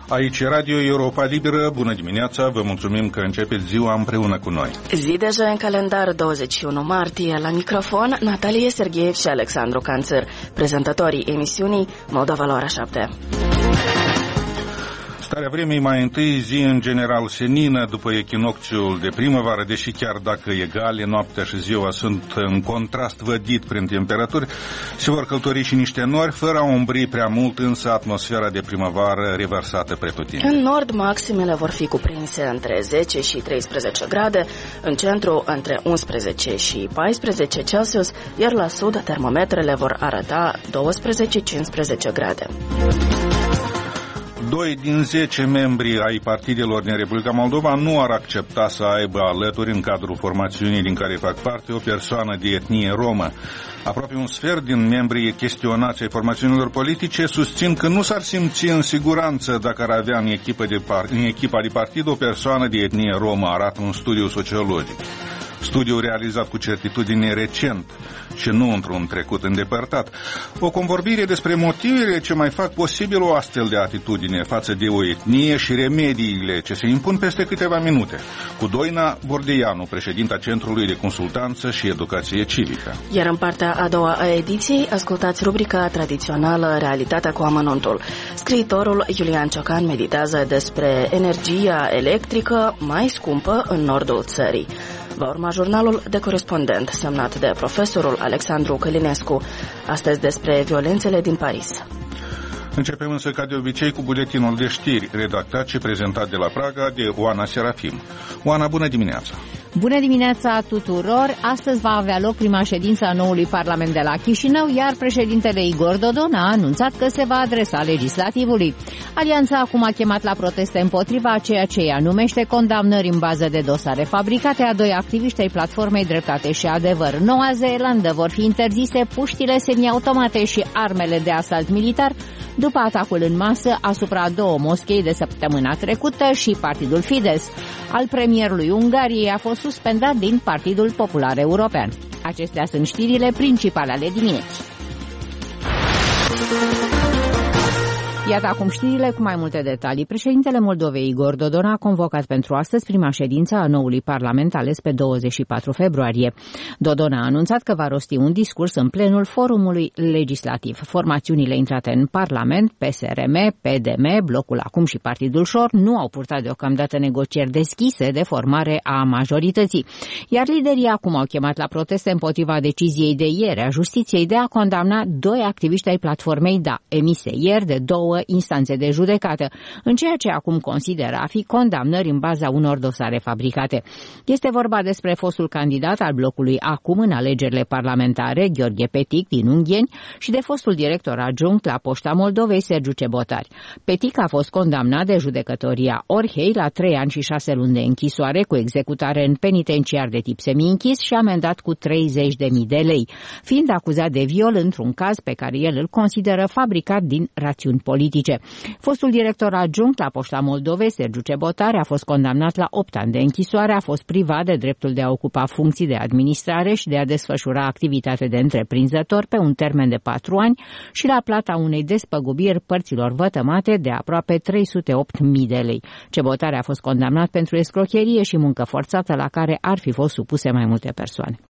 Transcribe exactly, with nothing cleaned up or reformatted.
Aici Radio Europa Liberă, bună dimineața, vă mulțumim că începeți ziua împreună cu noi. Zi de joi în calendar, douăzeci și unu martie, la microfon Natalie Sergheev și Alexandru Canțăr, prezentatorii emisiunii Moldova la ora șapte. Starea vremii mai întâi, zi în general senină după echinocțiul de primăvară, deși chiar dacă egale, noaptea și ziua sunt în contrast vădit prin temperaturi, se vor călători și niște nori, fără a umbri prea mult, însă atmosfera de primăvară reversată pretutindeni. În nord, maximele vor fi cuprinse între zece și treisprezece grade, în centru între unsprezece și paisprezece Celsius, iar la sud termometrele vor arăta douăsprezece cincisprezece grade. Doi din zece membri ai partidelor din Republica Moldova nu ar accepta să aibă alături în cadrul formațiunii din care fac parte o persoană de etnie romă. Aproape un sfert din membrii chestionați ai formațiunilor politice susțin că nu s-ar simți în siguranță dacă ar avea în, echipă de par- în echipa de partid o persoană de etnie romă, arată un studiu sociologic. Studiul realizat cu certitudine recent și nu într-un trecut îndepărtat. O convorbire despre motivele ce mai fac posibil o astfel de atitudine față de o etnie și remediile ce se impun peste câteva minute. Cu Doina Bordeanu, președinta Centrului de Consultanță și Educație Civică. Iar în partea a doua a ediției, ascultați rubrica tradițională Realitatea cu amănuntul. Scriitorul Iulian Ciocan meditează despre energia electrică mai scumpă în nordul țării. Va urma jurnalul de corespondent semnat de profesorul Alexandru Călinescu, astăzi despre violențele din Paris. Începem însă ca de obicei cu buletinul de știri, redactat și prezentat de la Praga de Oana Serafim. Oana, bună dimineața! Bună dimineața tuturor! Astăzi va avea loc prima ședință a noului Parlament de la Chișinău, iar președintele Igor Dodon a anunțat că se va adresa legislativului. Alianța acum a chemat la proteste împotriva a ceea ce ea numește condamnări în bază de dosare fabricate a doi activiști ai platformei Dreptate și Adevăr. În Noua Zeelandă vor fi interzise puștile semiautomate și armele de asalt militar după atacul în masă asupra a două moschei de săptămâna trecută și partidul Fidesz al premierului Ungariei a fost suspendat din Partidul Popular European. Acestea sunt știrile principale ale dimineții. Iată acum știrile cu mai multe detalii. Președintele Moldovei Igor Dodon a convocat pentru astăzi prima ședință a noului Parlament ales pe douăzeci și patru februarie. Dodon a anunțat că va rosti un discurs în plenul forumului legislativ. Formațiunile intrate în Parlament, P S R M, P D M, Blocul Acum și Partidul Șor, nu au purtat deocamdată negocieri deschise de formare a majorității. Iar liderii acum au chemat la proteste împotriva deciziei de ieri a Justiției de a condamna doi activiști ai platformei D A, emise ieri de două instanțe de judecată, în ceea ce acum consideră a fi condamnări în baza unor dosare fabricate. Este vorba despre fostul candidat al blocului Acum în alegerile parlamentare, Gheorghe Petic din Ungheni, și de fostul director adjunct la Poșta Moldovei, Sergiu Cebotari. Petic a fost condamnat de judecătoria Orhei la trei ani și șase luni de închisoare cu executare în penitenciar de tip semi-închis și amendat cu treizeci de mii de lei, fiind acuzat de viol într-un caz pe care el îl consideră fabricat din rațiuni politice. Fostul director adjunct la Poșta Moldovei, Sergiu Cebotari, a fost condamnat la opt ani de închisoare, a fost privat de dreptul de a ocupa funcții de administrare și de a desfășura activitate de întreprinzător pe un termen de patru ani și la plata unei despăgubiri părților vătămate de aproape trei sute opt mii de lei. Cebotari a fost condamnat pentru escrocherie și muncă forțată la care ar fi fost supuse mai multe persoane.